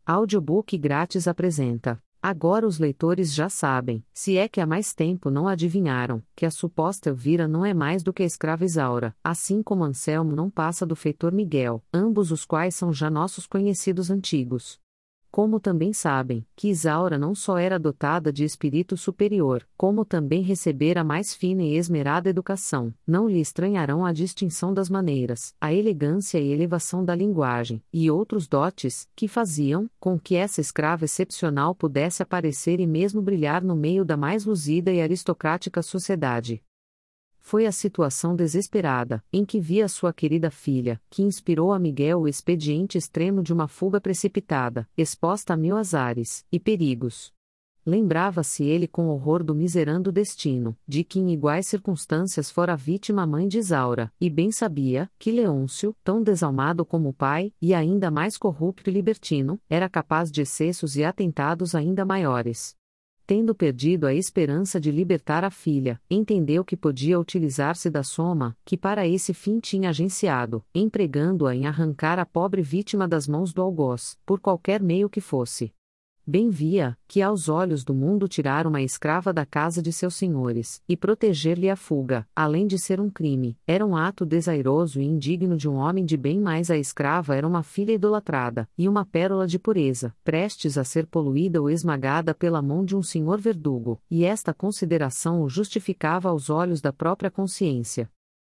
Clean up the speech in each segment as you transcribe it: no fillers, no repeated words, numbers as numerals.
Audiobook grátis apresenta. Agora os leitores já sabem, se é que há mais tempo não adivinharam, que a suposta Elvira não é mais do que a escrava Isaura, assim como Anselmo não passa do feitor Miguel, ambos os quais são já nossos conhecidos antigos. Como também sabem, que Isaura não só era dotada de espírito superior, como também recebera mais fina e esmerada educação, não lhe estranharão a distinção das maneiras, a elegância e elevação da linguagem, e outros dotes, que faziam, com que essa escrava excepcional pudesse aparecer e mesmo brilhar no meio da mais luzida e aristocrática sociedade. Foi a situação desesperada, em que via sua querida filha, que inspirou a Miguel o expediente extremo de uma fuga precipitada, exposta a mil azares e perigos. Lembrava-se ele com horror do miserando destino, de que em iguais circunstâncias fora vítima a mãe de Isaura, e bem sabia, que Leôncio, tão desalmado como o pai, e ainda mais corrupto e libertino, era capaz de excessos e atentados ainda maiores. Tendo perdido a esperança de libertar a filha, entendeu que podia utilizar-se da soma, que para esse fim tinha agenciado, empregando-a em arrancar a pobre vítima das mãos do algoz, por qualquer meio que fosse. Bem via, que aos olhos do mundo tirar uma escrava da casa de seus senhores, e proteger-lhe a fuga, além de ser um crime, era um ato desairoso e indigno de um homem de bem, mas a escrava era uma filha idolatrada, e uma pérola de pureza, prestes a ser poluída ou esmagada pela mão de um senhor verdugo, e esta consideração o justificava aos olhos da própria consciência.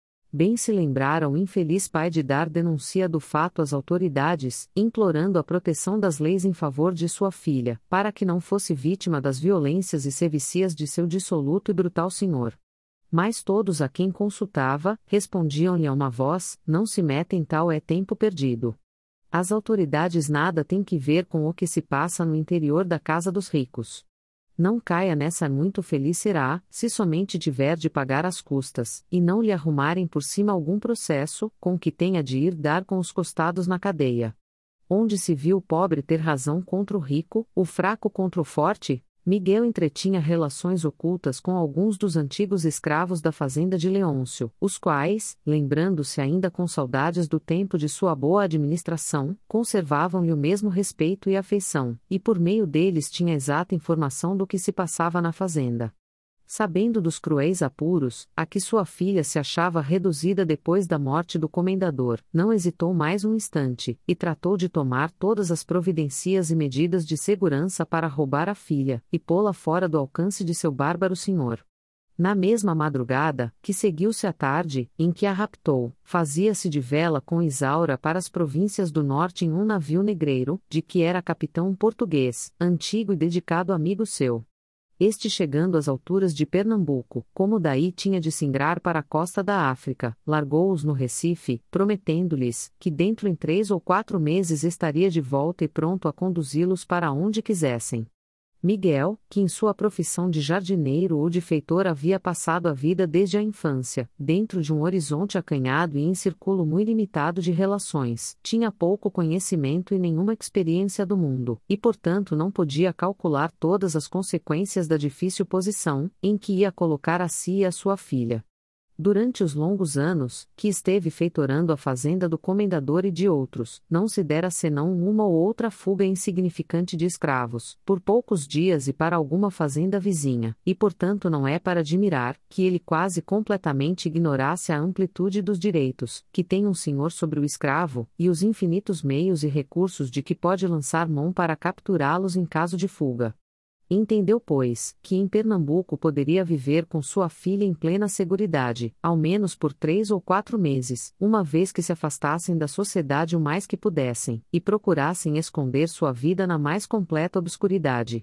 Bem se lembrara o infeliz pai de dar denúncia do fato às autoridades, implorando a proteção das leis em favor de sua filha, para que não fosse vítima das violências e sevicias de seu dissoluto e brutal senhor. Mas todos a quem consultava, respondiam-lhe a uma voz: não se meta em tal é tempo perdido. As autoridades nada têm que ver com o que se passa no interior da casa dos ricos. Não caia nessa, muito feliz será, se somente tiver de pagar as custas, e não lhe arrumarem por cima algum processo, com que tenha de ir dar com os costados na cadeia. Onde se viu o pobre ter razão contra o rico, o fraco contra o forte, Miguel entretinha relações ocultas com alguns dos antigos escravos da fazenda de Leôncio, os quais, lembrando-se ainda com saudades do tempo de sua boa administração, conservavam-lhe o mesmo respeito e afeição, e por meio deles tinha exata informação do que se passava na fazenda. Sabendo dos cruéis apuros, a que sua filha se achava reduzida depois da morte do comendador, não hesitou mais um instante, e tratou de tomar todas as providências e medidas de segurança para roubar a filha, e pô-la fora do alcance de seu bárbaro senhor. Na mesma madrugada, que seguiu-se a tarde, em que a raptou, fazia-se de vela com Isaura para as províncias do norte em um navio negreiro, de que era capitão um português, antigo e dedicado amigo seu. Este, chegando às alturas de Pernambuco, como daí tinha de singrar para a costa da África, largou-os no Recife, prometendo-lhes, que dentro em 3 ou 4 meses estaria de volta e pronto a conduzi-los para onde quisessem. Miguel, que em sua profissão de jardineiro ou de feitor havia passado a vida desde a infância, dentro de um horizonte acanhado e em círculo muito limitado de relações, tinha pouco conhecimento e nenhuma experiência do mundo, e portanto não podia calcular todas as consequências da difícil posição, em que ia colocar a si e a sua filha. Durante os longos anos, que esteve feitorando a fazenda do comendador e de outros, não se dera senão uma ou outra fuga insignificante de escravos, por poucos dias e para alguma fazenda vizinha, e portanto não é para admirar, que ele quase completamente ignorasse a amplitude dos direitos, que tem um senhor sobre o escravo, e os infinitos meios e recursos de que pode lançar mão para capturá-los em caso de fuga. Entendeu, pois, que em Pernambuco poderia viver com sua filha em plena seguridade, ao menos por 3 ou 4 meses, uma vez que se afastassem da sociedade o mais que pudessem, e procurassem esconder sua vida na mais completa obscuridade.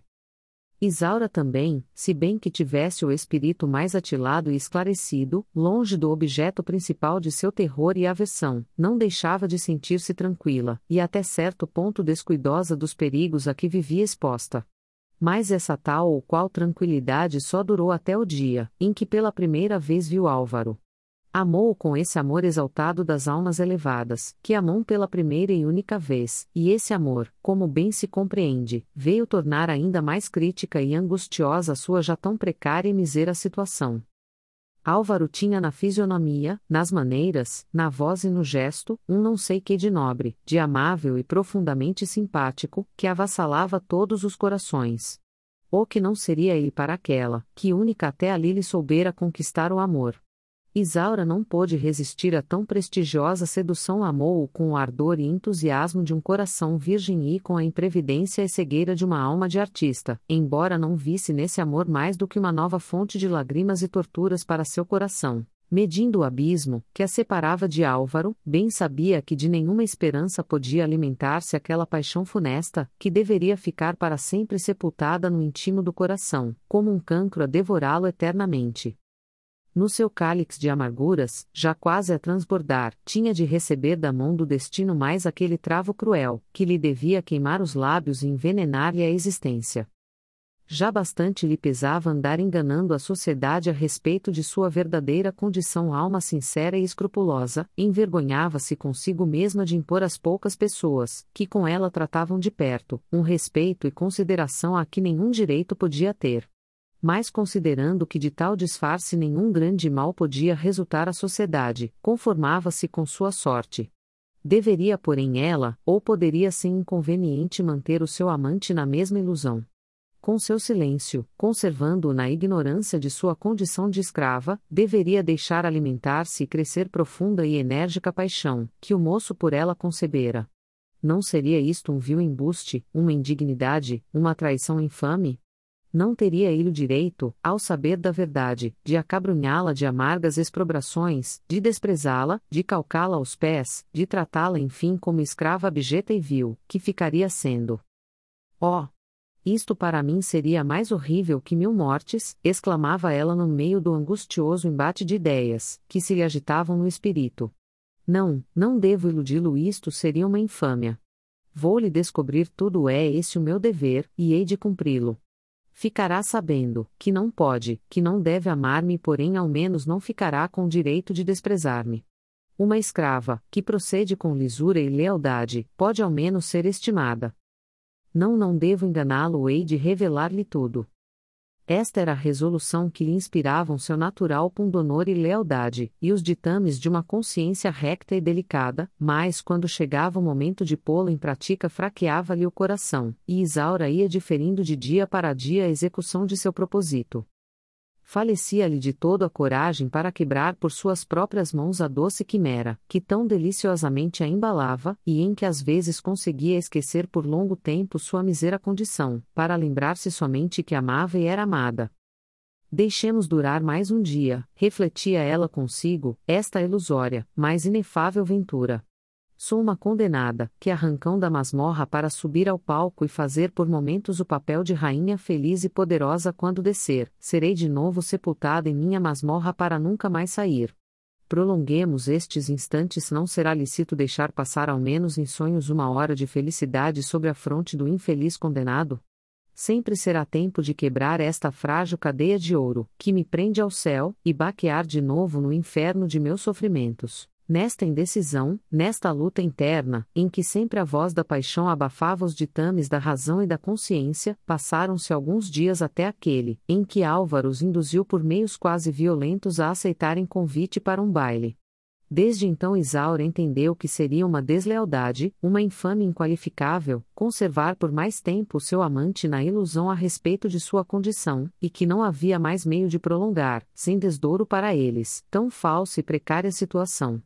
Isaura também, se bem que tivesse o espírito mais atilado e esclarecido, longe do objeto principal de seu terror e aversão, não deixava de sentir-se tranquila, e até certo ponto descuidosa dos perigos a que vivia exposta. Mas essa tal ou qual tranquilidade só durou até o dia, em que pela primeira vez viu Álvaro. Amou-o com esse amor exaltado das almas elevadas, que amam pela primeira e única vez, e esse amor, como bem se compreende, veio tornar ainda mais crítica e angustiosa a sua já tão precária e misera situação. Álvaro tinha na fisionomia, nas maneiras, na voz e no gesto, um não sei que de nobre, de amável e profundamente simpático, que avassalava todos os corações. Ou que não seria ele para aquela, que única até ali lhe soubera conquistar o amor. Isaura não pôde resistir a tão prestigiosa sedução, amou-o com o ardor e entusiasmo de um coração virgem e com a imprevidência e cegueira de uma alma de artista, embora não visse nesse amor mais do que uma nova fonte de lágrimas e torturas para seu coração. Medindo o abismo, que a separava de Álvaro, bem sabia que de nenhuma esperança podia alimentar-se aquela paixão funesta, que deveria ficar para sempre sepultada no íntimo do coração, como um cancro a devorá-lo eternamente. No seu cálix de amarguras, já quase a transbordar, tinha de receber da mão do destino mais aquele travo cruel, que lhe devia queimar os lábios e envenenar-lhe a existência. Já bastante lhe pesava andar enganando a sociedade a respeito de sua verdadeira condição, alma sincera e escrupulosa, envergonhava-se consigo mesma de impor às poucas pessoas, que com ela tratavam de perto, um respeito e consideração a que nenhum direito podia ter. Mas considerando que de tal disfarce nenhum grande mal podia resultar à sociedade, conformava-se com sua sorte. Deveria, porém, ela, ou poderia sem inconveniente manter o seu amante na mesma ilusão. Com seu silêncio, conservando-o na ignorância de sua condição de escrava, deveria deixar alimentar-se e crescer profunda e enérgica paixão, que o moço por ela concebera. Não seria isto um vil embuste, uma indignidade, uma traição infame? Não teria ele o direito, ao saber da verdade, de acabrunhá-la de amargas exprobrações, de desprezá-la, de calcá-la aos pés, de tratá-la enfim como escrava abjeta e vil, que ficaria sendo? Oh! Isto para mim seria mais horrível que 1000 mortes, exclamava ela no meio do angustioso embate de ideias, que se lhe agitavam no espírito. Não, não devo iludi-lo, isto seria uma infâmia. Vou-lhe descobrir tudo, é esse o meu dever, e hei de cumpri-lo. Ficará sabendo, que não pode, que não deve amar-me, porém ao menos não ficará com o direito de desprezar-me. Uma escrava, que procede com lisura e lealdade, pode ao menos ser estimada. Não devo enganá-lo, hei de revelar-lhe tudo. Esta era a resolução que lhe inspiravam seu natural pundonor e lealdade, e os ditames de uma consciência recta e delicada, mas quando chegava o momento de pô-lo em prática fraqueava-lhe o coração, e Isaura ia diferindo de dia para dia a execução de seu propósito. Falecia-lhe de todo a coragem para quebrar por suas próprias mãos a doce quimera, que tão deliciosamente a embalava, e em que às vezes conseguia esquecer por longo tempo sua mísera condição, para lembrar-se somente que amava e era amada. Deixemos durar mais um dia, refletia ela consigo, esta ilusória, mas inefável ventura. Sou uma condenada, que arrancam da masmorra para subir ao palco e fazer por momentos o papel de rainha feliz e poderosa. Quando descer, serei de novo sepultada em minha masmorra para nunca mais sair. Prolonguemos estes instantes, não será lícito deixar passar ao menos em sonhos uma hora de felicidade sobre a fronte do infeliz condenado? Sempre será tempo de quebrar esta frágil cadeia de ouro, que me prende ao céu, e baquear de novo no inferno de meus sofrimentos. Nesta indecisão, nesta luta interna, em que sempre a voz da paixão abafava os ditames da razão e da consciência, passaram-se alguns dias até aquele, em que Álvaro os induziu por meios quase violentos a aceitarem convite para um baile. Desde então Isaura entendeu que seria uma deslealdade, uma infâmia inqualificável, conservar por mais tempo o seu amante na ilusão a respeito de sua condição, e que não havia mais meio de prolongar, sem desdouro para eles, tão falsa e precária situação.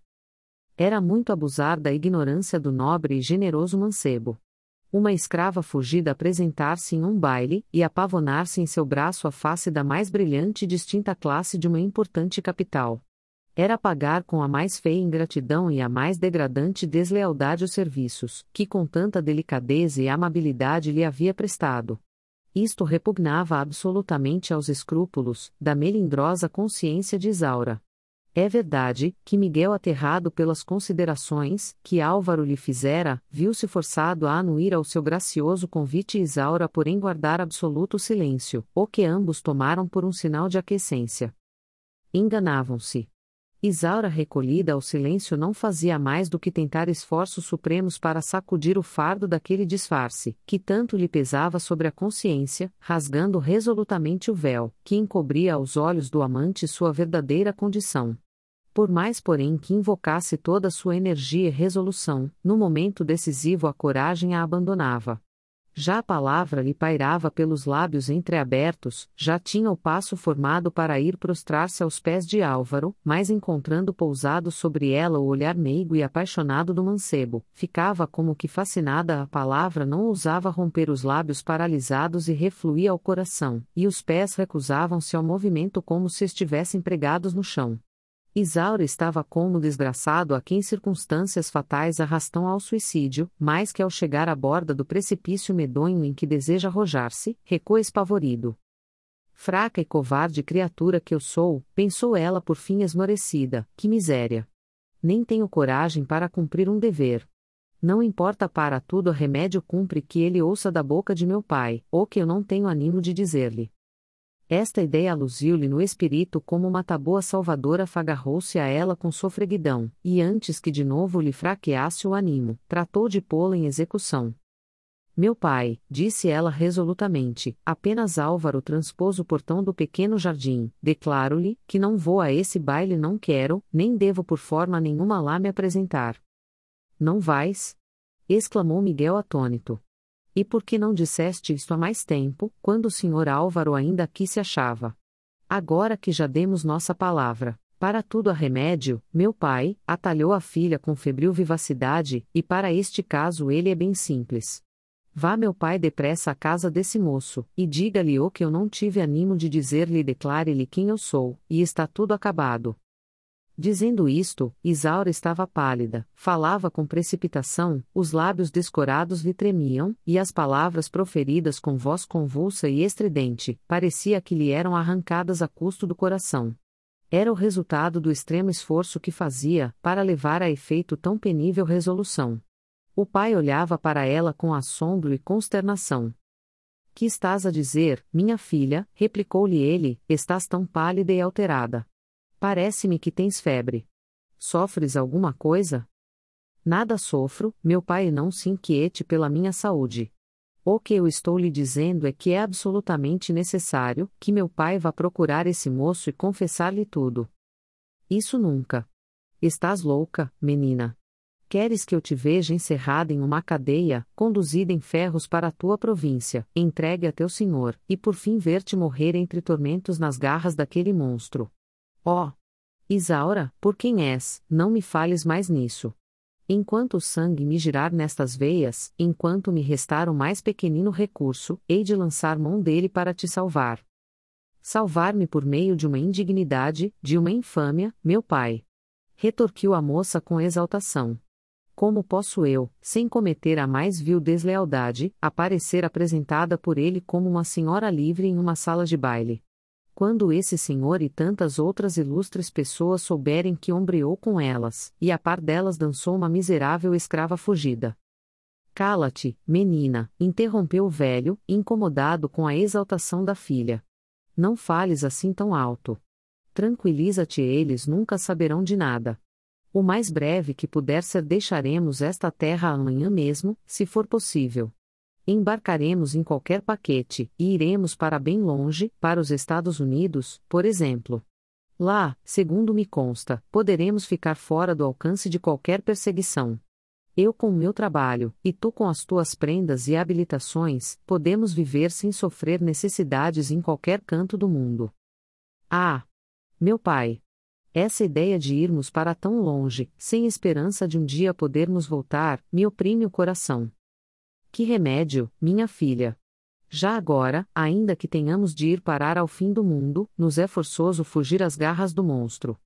Era muito abusar da ignorância do nobre e generoso mancebo. Uma escrava fugida apresentar-se em um baile, e apavonar-se em seu braço a face da mais brilhante e distinta classe de uma importante capital. Era pagar com a mais feia ingratidão e a mais degradante deslealdade os serviços, que com tanta delicadeza e amabilidade lhe havia prestado. Isto repugnava absolutamente aos escrúpulos da melindrosa consciência de Isaura. É verdade, que Miguel, aterrado pelas considerações que Álvaro lhe fizera, viu-se forçado a anuir ao seu gracioso convite e Isaura porém guardar absoluto silêncio, o que ambos tomaram por um sinal de aquiescência. Enganavam-se. Isaura, recolhida ao silêncio, não fazia mais do que tentar esforços supremos para sacudir o fardo daquele disfarce, que tanto lhe pesava sobre a consciência, rasgando resolutamente o véu, que encobria aos olhos do amante sua verdadeira condição. Por mais, porém, que invocasse toda sua energia e resolução, no momento decisivo a coragem a abandonava. Já a palavra lhe pairava pelos lábios entreabertos, já tinha o passo formado para ir prostrar-se aos pés de Álvaro, mas encontrando pousado sobre ela o olhar meigo e apaixonado do mancebo, ficava como que fascinada. A palavra não ousava romper os lábios paralisados e refluía ao coração, e os pés recusavam-se ao movimento como se estivessem pregados no chão. Isaura estava como o desgraçado a quem circunstâncias fatais arrastam ao suicídio, mais que ao chegar à borda do precipício medonho em que deseja arrojar-se, recua espavorido. Fraca e covarde criatura que eu sou, pensou ela por fim esmorecida, que miséria! Nem tenho coragem para cumprir um dever. Não importa, para tudo a remédio cumpre que ele ouça da boca de meu pai, ou que eu não tenho ânimo de dizer-lhe. Esta ideia aluziu-lhe no espírito como uma taboa salvadora, afagarrou-se a ela com sofreguidão, e antes que de novo lhe fraqueasse o ânimo, tratou de pô-la em execução. Meu pai, disse ela resolutamente, apenas Álvaro transpôs o portão do pequeno jardim, declaro-lhe, que não vou a esse baile, não quero, nem devo por forma nenhuma lá me apresentar. Não vais? Exclamou Miguel atônito. E por que não disseste isto há mais tempo, quando o senhor Álvaro ainda aqui se achava? Agora que já demos nossa palavra, para tudo há remédio, meu pai, atalhou a filha com febril vivacidade, e para este caso ele é bem simples. Vá, meu pai, depressa à casa desse moço, e diga-lhe o que eu não tive ânimo de dizer-lhe, declare-lhe quem eu sou, e está tudo acabado. Dizendo isto, Isaura estava pálida, falava com precipitação, os lábios descorados lhe tremiam, e as palavras proferidas com voz convulsa e estridente, parecia que lhe eram arrancadas a custo do coração. Era o resultado do extremo esforço que fazia, para levar a efeito tão penível resolução. O pai olhava para ela com assombro e consternação. Que estás a dizer, minha filha? Replicou-lhe ele, estás tão pálida e alterada. Parece-me que tens febre. Sofres alguma coisa? Nada sofro, meu pai, e não se inquiete pela minha saúde. O que eu estou lhe dizendo é que é absolutamente necessário que meu pai vá procurar esse moço e confessar-lhe tudo. Isso nunca. Estás louca, menina. Queres que eu te veja encerrada em uma cadeia, conduzida em ferros para a tua província, entregue a teu senhor, e por fim ver-te morrer entre tormentos nas garras daquele monstro? Ó! Isaura, por quem és, não me fales mais nisso. Enquanto o sangue me girar nestas veias, enquanto me restar o mais pequenino recurso, hei de lançar mão dele para te salvar. Salvar-me por meio de uma indignidade, de uma infâmia, meu pai. Retorquiu a moça com exaltação. Como posso eu, sem cometer a mais vil deslealdade, aparecer apresentada por ele como uma senhora livre em uma sala de baile? Quando esse senhor e tantas outras ilustres pessoas souberem que ombreou com elas, e a par delas dançou uma miserável escrava fugida. Cala-te, menina, interrompeu o velho, incomodado com a exaltação da filha. Não fales assim tão alto. Tranquiliza-te, eles nunca saberão de nada. O mais breve que puder ser, deixaremos esta terra amanhã mesmo, se for possível. Embarcaremos em qualquer paquete, e iremos para bem longe, para os Estados Unidos, por exemplo. Lá, segundo me consta, poderemos ficar fora do alcance de qualquer perseguição. Eu com o meu trabalho, e tu com as tuas prendas e habilitações, podemos viver sem sofrer necessidades em qualquer canto do mundo. Ah! Meu pai! Essa ideia de irmos para tão longe, sem esperança de um dia podermos voltar, me oprime o coração. Que remédio, minha filha! Já agora, ainda que tenhamos de ir parar ao fim do mundo, nos é forçoso fugir às garras do monstro.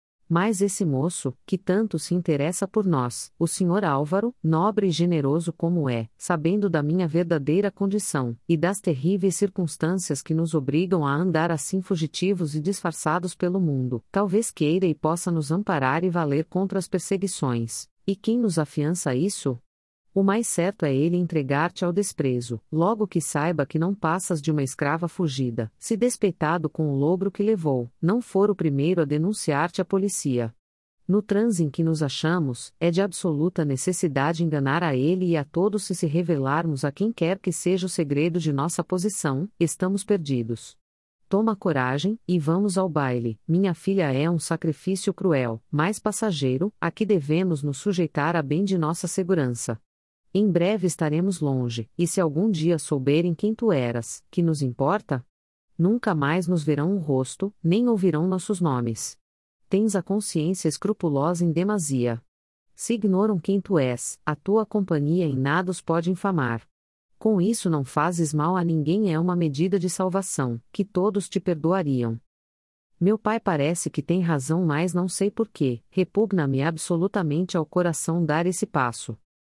Mas esse moço, que tanto se interessa por nós, o senhor Álvaro, nobre e generoso como é, sabendo da minha verdadeira condição, e das terríveis circunstâncias que nos obrigam a andar assim fugitivos e disfarçados pelo mundo, talvez queira e possa nos amparar e valer contra as perseguições. E quem nos afiança isso? O mais certo é ele entregar-te ao desprezo, logo que saiba que não passas de uma escrava fugida, se despeitado com o logro que levou, não for o primeiro a denunciar-te à polícia. No transe em que nos achamos, é de absoluta necessidade enganar a ele e a todos se revelarmos a quem quer que seja o segredo de nossa posição, estamos perdidos. Toma coragem, e vamos ao baile. Minha filha é um sacrifício cruel, mas passageiro, a que devemos nos sujeitar a bem de nossa segurança. Em breve estaremos longe, e se algum dia souberem quem tu eras, que nos importa? Nunca mais nos verão o rosto, nem ouvirão nossos nomes. Tens a consciência escrupulosa em demasia. Se ignoram quem tu és, a tua companhia em nada os pode infamar. Com isso não fazes mal a ninguém, é uma medida de salvação, que todos te perdoariam. Meu pai parece que tem razão, mas não sei porquê, repugna-me absolutamente ao coração dar esse passo.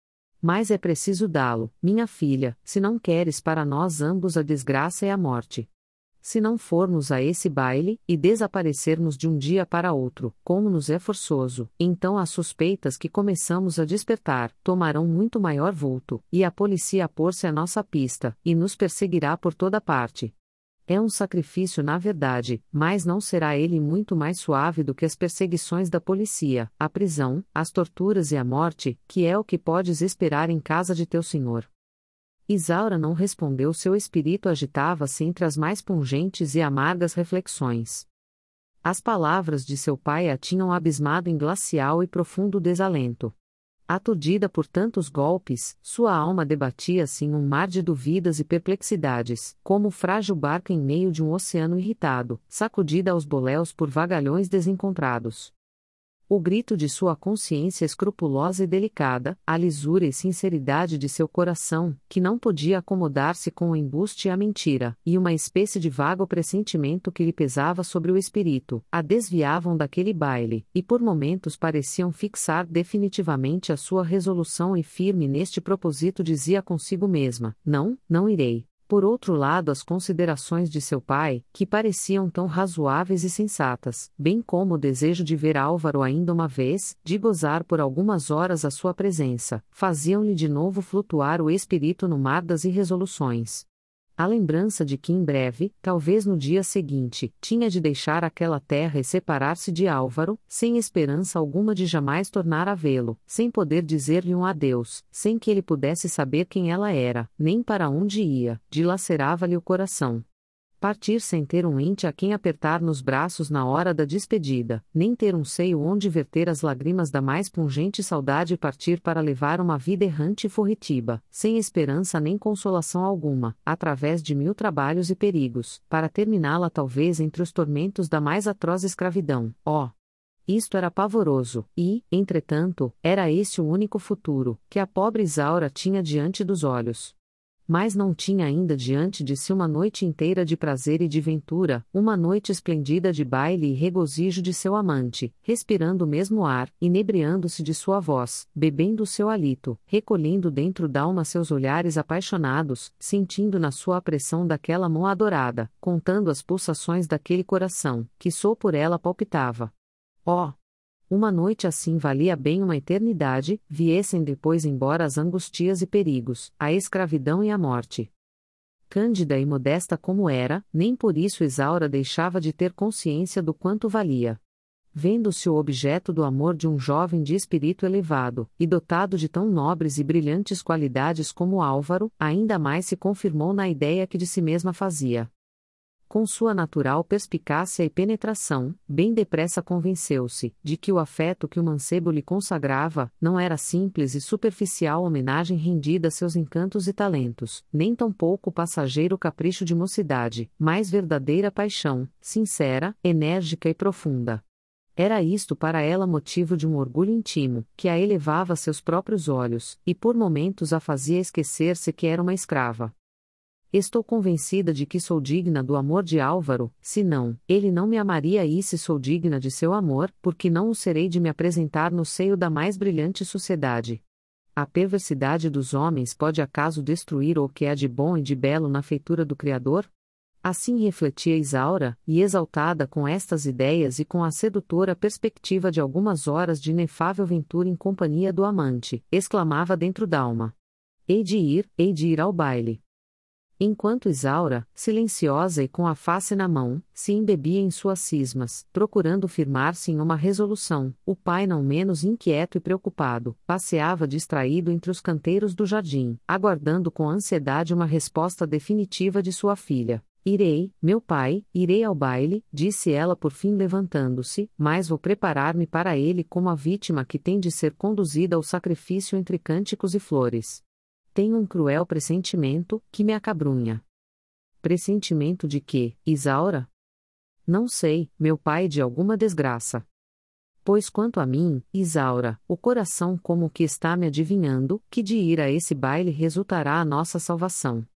Mas é preciso dá-lo, minha filha, se não queres para nós ambos a desgraça e a morte. Se não formos a esse baile, e desaparecermos de um dia para outro, como nos é forçoso, então as suspeitas que começamos a despertar tomarão muito maior vulto, e a polícia a pôr-se à nossa pista, e nos perseguirá por toda parte. É um sacrifício na verdade, mas não será ele muito mais suave do que as perseguições da polícia, a prisão, as torturas e a morte, que é o que podes esperar em casa de teu senhor. Isaura não respondeu, seu espírito agitava-se entre as mais pungentes e amargas reflexões. As palavras de seu pai a tinham abismado em glacial e profundo desalento. Aturdida por tantos golpes, sua alma debatia-se em um mar de dúvidas e perplexidades, como frágil barca em meio de um oceano irritado, sacudida aos boléus por vagalhões desencontrados. O grito de sua consciência escrupulosa e delicada, a lisura e sinceridade de seu coração, que não podia acomodar-se com o embuste e a mentira, e uma espécie de vago pressentimento que lhe pesava sobre o espírito, a desviavam daquele baile, e por momentos pareciam fixar definitivamente a sua resolução, e firme neste propósito dizia consigo mesma: não, não irei. Por outro lado, as considerações de seu pai, que pareciam tão razoáveis e sensatas, bem como o desejo de ver Álvaro ainda uma vez, de gozar por algumas horas a sua presença, faziam-lhe de novo flutuar o espírito no mar das irresoluções. A lembrança de que em breve, talvez no dia seguinte, tinha de deixar aquela terra e separar-se de Álvaro, sem esperança alguma de jamais tornar a vê-lo, sem poder dizer-lhe um adeus, sem que ele pudesse saber quem ela era, nem para onde ia, dilacerava-lhe o coração. Partir sem ter um ente a quem apertar nos braços na hora da despedida, nem ter um seio onde verter as lágrimas da mais pungente saudade, e partir para levar uma vida errante e furtiva, sem esperança nem consolação alguma, através de mil trabalhos e perigos, para terminá-la talvez entre os tormentos da mais atroz escravidão. Oh! Isto era pavoroso, e, entretanto, era este o único futuro que a pobre Isaura tinha diante dos olhos. Mas não tinha ainda diante de si uma noite inteira de prazer e de ventura, uma noite esplendida de baile e regozijo de seu amante, respirando o mesmo ar, inebriando-se de sua voz, bebendo o seu hálito, recolhendo dentro d'alma seus olhares apaixonados, sentindo na sua a pressão daquela mão adorada, contando as pulsações daquele coração, que só por ela palpitava. Oh! Uma noite assim valia bem uma eternidade, viessem depois embora as angustias e perigos, a escravidão e a morte. Cândida e modesta como era, nem por isso Isaura deixava de ter consciência do quanto valia. Vendo-se o objeto do amor de um jovem de espírito elevado, e dotado de tão nobres e brilhantes qualidades como Álvaro, ainda mais se confirmou na ideia que de si mesma fazia. Com sua natural perspicácia e penetração, bem depressa convenceu-se de que o afeto que o mancebo lhe consagrava não era simples e superficial homenagem rendida a seus encantos e talentos, nem tampouco passageiro capricho de mocidade, mas verdadeira paixão, sincera, enérgica e profunda. Era isto para ela motivo de um orgulho íntimo, que a elevava a seus próprios olhos, e por momentos a fazia esquecer-se que era uma escrava. Estou convencida de que sou digna do amor de Álvaro, se não, ele não me amaria, e se sou digna de seu amor, porque não o serei de me apresentar no seio da mais brilhante sociedade. A perversidade dos homens pode acaso destruir o que há de bom e de belo na feitura do Criador? Assim refletia Isaura, e exaltada com estas ideias e com a sedutora perspectiva de algumas horas de inefável ventura em companhia do amante, exclamava dentro d'alma: hei de ir ao baile. Enquanto Isaura, silenciosa e com a face na mão, se embebia em suas cismas, procurando firmar-se em uma resolução, o pai, não menos inquieto e preocupado, passeava distraído entre os canteiros do jardim, aguardando com ansiedade uma resposta definitiva de sua filha. Irei, meu pai, irei ao baile, disse ela por fim levantando-se, mas vou preparar-me para ele como a vítima que tem de ser conduzida ao sacrifício entre cânticos e flores. Tenho um cruel pressentimento, que me acabrunha. Pressentimento de quê, Isaura? Não sei, meu pai, de alguma desgraça. Pois quanto a mim, Isaura, o coração como que está me adivinhando, que de ir a esse baile resultará a nossa salvação.